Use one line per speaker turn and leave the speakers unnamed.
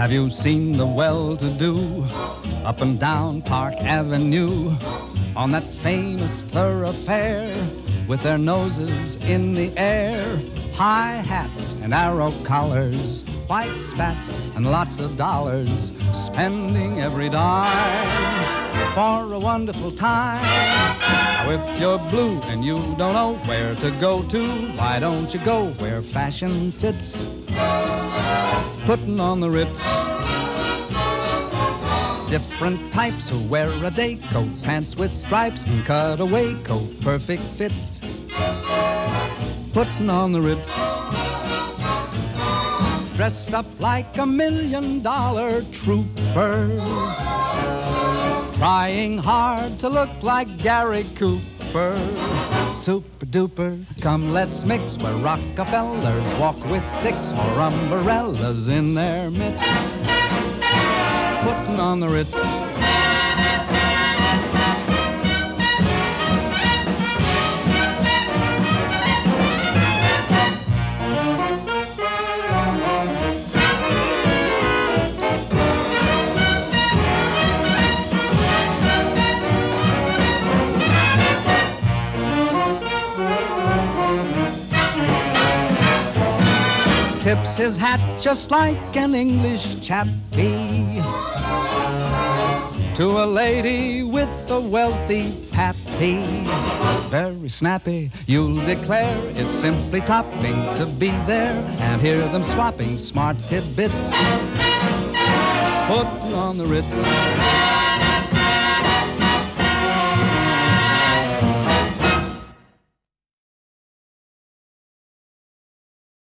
Have you seen the well-to-do up and down Park Avenue on that famous thoroughfare with their noses in the air? High hats and arrow collars, white spats and lots of dollars, spending every dime for a wonderful time. Now if you're blue and you don't know where to go to, why don't you go where fashion sits, putting on the Ritz? Different types who wear a day coat, pants with stripes and cutaway coat, perfect fits, putting on the Ritz. Dressed up like $1 million trooper, trying hard to look like Gary Cooper. Super duper, come let's mix where Rockefellers walk with sticks or umbrellas in their mitts, putting on the Ritz. Tips his hat just like an English chappie to a lady with a wealthy pappy. Very snappy, you'll declare it's simply topping to be there and hear them swapping smart tidbits, putting on the Ritz.